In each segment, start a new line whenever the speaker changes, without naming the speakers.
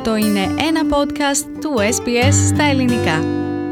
Αυτό είναι ένα podcast του SBS στα ελληνικά.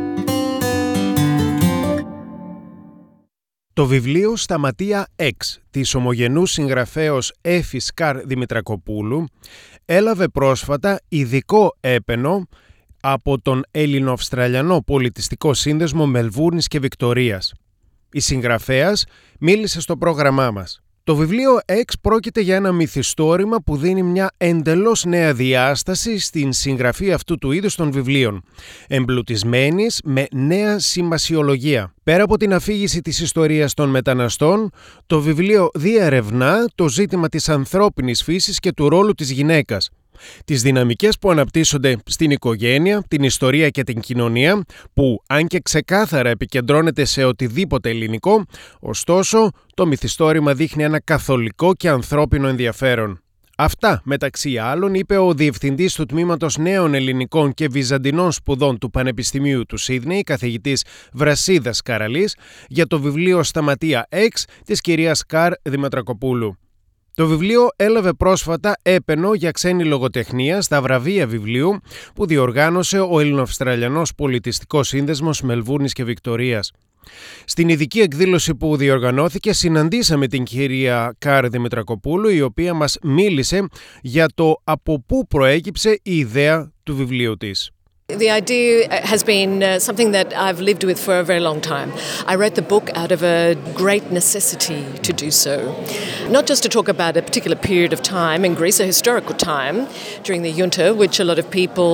Το βιβλίο «Σταματία X» της ομογενούς συγγραφέως Έφης Καρ Δημητρακοπούλου έλαβε πρόσφατα ειδικό έπαινο από τον Έλληνο-Αυστραλιανό Πολιτιστικό Σύνδεσμο Μελβούρνης και Βικτορίας. Η συγγραφέας μίλησε στο πρόγραμμά μας. Το βιβλίο X πρόκειται για ένα μυθιστόρημα που δίνει μια εντελώς νέα διάσταση στην συγγραφή αυτού του είδους των βιβλίων, εμπλουτισμένης με νέα σημασιολογία. Πέρα από την αφήγηση της ιστορίας των μεταναστών, το βιβλίο διερευνά το ζήτημα της ανθρώπινης φύσης και του ρόλου της γυναίκας. Τις δυναμικές που αναπτύσσονται στην οικογένεια, την ιστορία και την κοινωνία, που αν και ξεκάθαρα επικεντρώνεται σε οτιδήποτε ελληνικό, ωστόσο το μυθιστόρημα δείχνει ένα καθολικό και ανθρώπινο ενδιαφέρον. Αυτά, μεταξύ άλλων, είπε ο διευθυντής του Τμήματος Νέων Ελληνικών και Βυζαντινών Σπουδών του Πανεπιστημίου του Σίδνεϊ, καθηγητής Βρασίδας Καραλής, για το βιβλίο «Σταματία X» της κυρίας Καρ Δημητρακοπούλου. Το βιβλίο έλαβε πρόσφατα έπαινο για ξένη λογοτεχνία στα βραβεία βιβλίου που διοργάνωσε ο Έλληνο-Αυστραλιανός Πολιτιστικός Σύνδεσμος Μελβούρνης και Βικτορίας. Στην ειδική εκδήλωση που διοργανώθηκε συναντήσαμε την κυρία Καρ Δημητρακοπούλου, η οποία μας μίλησε για το από πού προέκυψε η ιδέα του βιβλίου της.
The idea has been something that I've lived with for a very long time. I wrote the book out of a great necessity to do so. Not just to talk about a particular period of time in Greece, a historical time during the junta, which a lot of people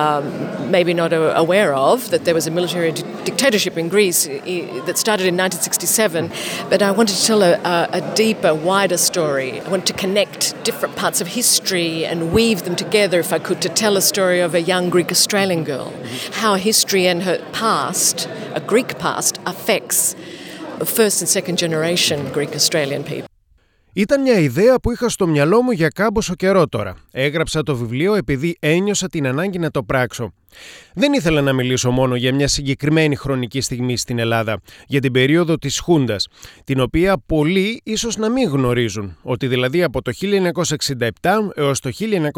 maybe not aware of, that there was a military dictatorship in Greece that started in 1967. But I wanted to tell a deeper, wider story. I wanted to connect different parts of history and weave them together, if I could, to tell a story of a young Greek Australian girl, how history and her past, a Greek past, affects first and second generation Greek Australian people.
Ήταν μια ιδέα που είχα στο μυαλό μου για κάμποσο καιρό τώρα. Έγραψα το βιβλίο επειδή ένιωσα την ανάγκη να το πράξω. Δεν ήθελα να μιλήσω μόνο για μια συγκεκριμένη χρονική στιγμή στην Ελλάδα, για την περίοδο της Χούντας, την οποία πολλοί ίσως να μην γνωρίζουν, ότι δηλαδή από το 1967 έως το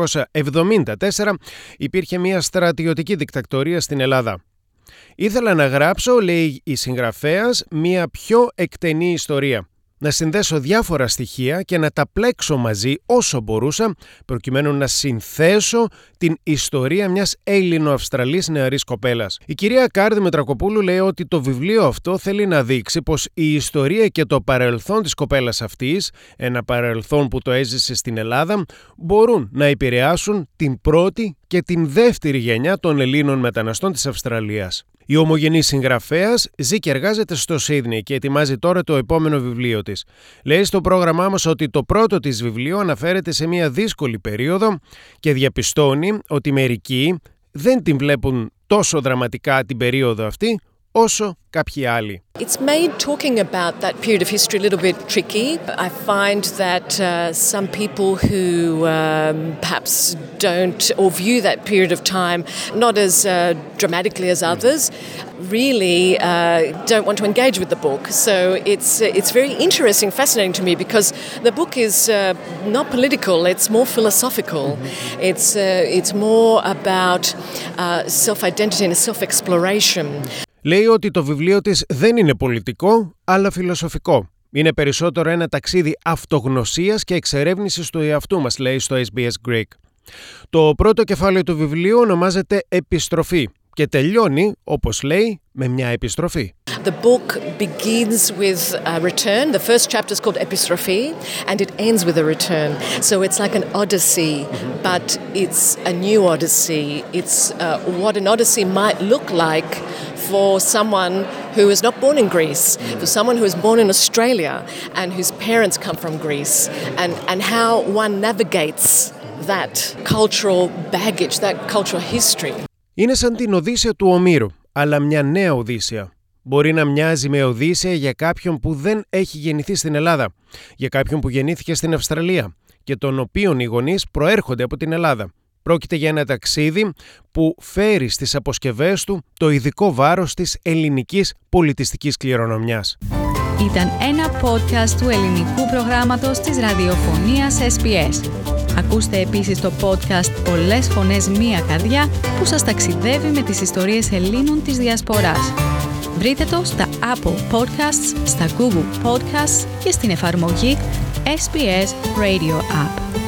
1974 υπήρχε μια στρατιωτική δικτατορία στην Ελλάδα. Ήθελα να γράψω, λέει η συγγραφέας, μια πιο εκτενή ιστορία. Να συνδέσω διάφορα στοιχεία και να τα πλέξω μαζί όσο μπορούσα, προκειμένου να συνθέσω την ιστορία μιας Έλληνο-Αυστραλής νεαρής κοπέλας. Η κυρία Καρ Δημητρακοπούλου λέει ότι το βιβλίο αυτό θέλει να δείξει πως η ιστορία και το παρελθόν της κοπέλας αυτής, ένα παρελθόν που το έζησε στην Ελλάδα, μπορούν να επηρεάσουν την πρώτη και την δεύτερη γενιά των Ελλήνων μεταναστών της Αυστραλίας. Η ομογενής συγγραφέας ζει και εργάζεται στο Σίδνεϊ και ετοιμάζει τώρα το επόμενο βιβλίο της. Λέει στο πρόγραμμά μας ότι το πρώτο της βιβλίο αναφέρεται σε μια δύσκολη περίοδο και διαπιστώνει ότι μερικοί δεν την βλέπουν τόσο δραματικά την περίοδο αυτή όσο κάποιοι άλλοι.
It's made talking about that period of history a little bit tricky. I find that some people who perhaps don't or view that period of time not as dramatically as others really don't want to engage with the book. So it's very interesting, fascinating to me because the book is not political, it's more philosophical. It's more about self-identity and self-exploration.
Λέει ότι το βιβλίο της δεν είναι πολιτικό, αλλά φιλοσοφικό. Είναι περισσότερο ένα ταξίδι αυτογνωσίας και εξερεύνησης του εαυτού μας, λέει στο SBS Greek. Το πρώτο κεφάλαιο του βιβλίου ονομάζεται «Επιστροφή» και τελειώνει, όπως λέει, με μια επιστροφή.
The book begins with a return. The first chapter is called Epistrophe, and it ends with a return. So it's like an odyssey, but it's a new odyssey. It's what an odyssey might look like for someone who is not born in Greece, for someone who is born in Australia and whose parents come from Greece, and how one navigates that cultural baggage, that cultural history.
Είναι σαν την Οδύσσεια του Ομήρου, αλλά μια νέα Οδύσσεια. Μπορεί να μοιάζει με Οδύσσεια για κάποιον που δεν έχει γεννηθεί στην Ελλάδα, για κάποιον που γεννήθηκε στην Αυστραλία και των οποίων οι γονείς προέρχονται από την Ελλάδα. Πρόκειται για ένα ταξίδι που φέρει στις αποσκευές του το ειδικό βάρος της ελληνικής πολιτιστικής κληρονομιάς.
Ήταν ένα podcast του ελληνικού προγράμματος της ραδιοφωνίας SBS. Ακούστε επίσης το podcast «Πολλές φωνές, μία καρδιά» που σας ταξιδεύει με τις ιστορίες Ελλήνων της Διασποράς. Βρείτε το στα Apple Podcasts, στα Google Podcasts και στην εφαρμογή SBS Radio App.